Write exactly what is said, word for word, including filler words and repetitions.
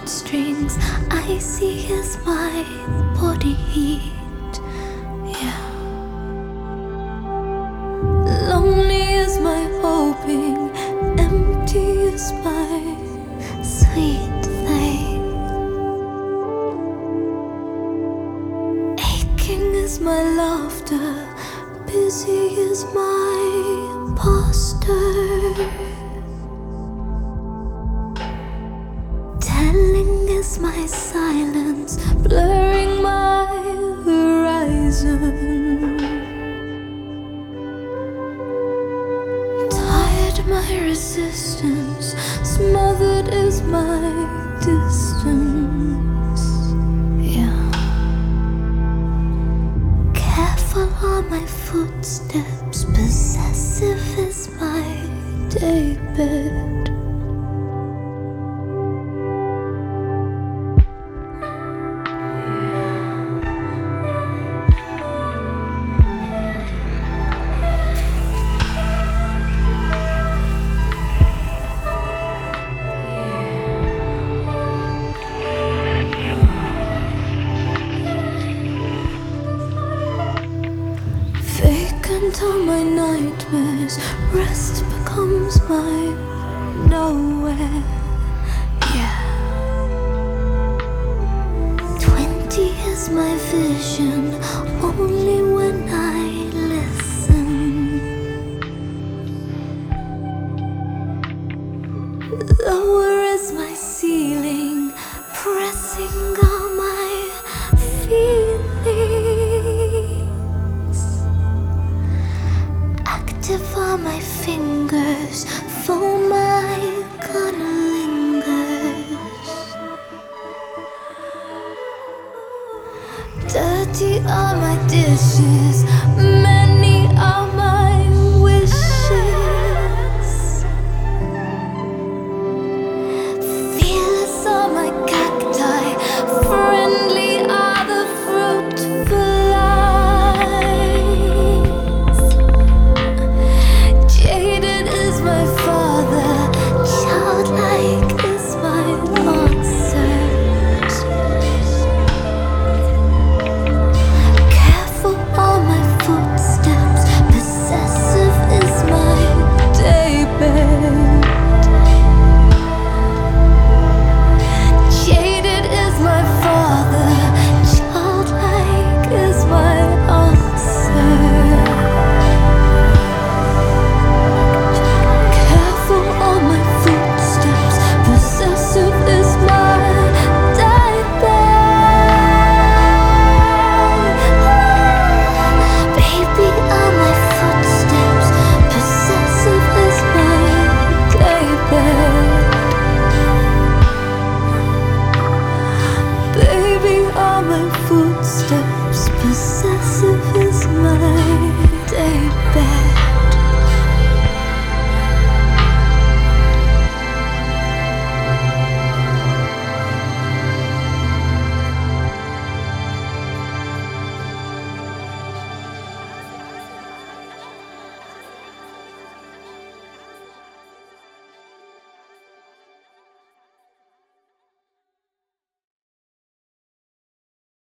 heartstrings. Icy is my body heat. Yeah. Lonely is my hoping. Empty is my sweet thing. Aching is my laughter. Busy is my posture. Telling is my silence, blurring my horizon. Tired my resistance, smothered is my distance. Yeah. Careful are my footsteps, possessive is my daybed. Vacant are my nightmares, rest becomes my nowhere. Yeah. Twenty is my vision, only when I listen. Lower is my ceiling, pressing on my feelings. Active are my fingers, for my gun lingers. Dirty are my dishes, many are my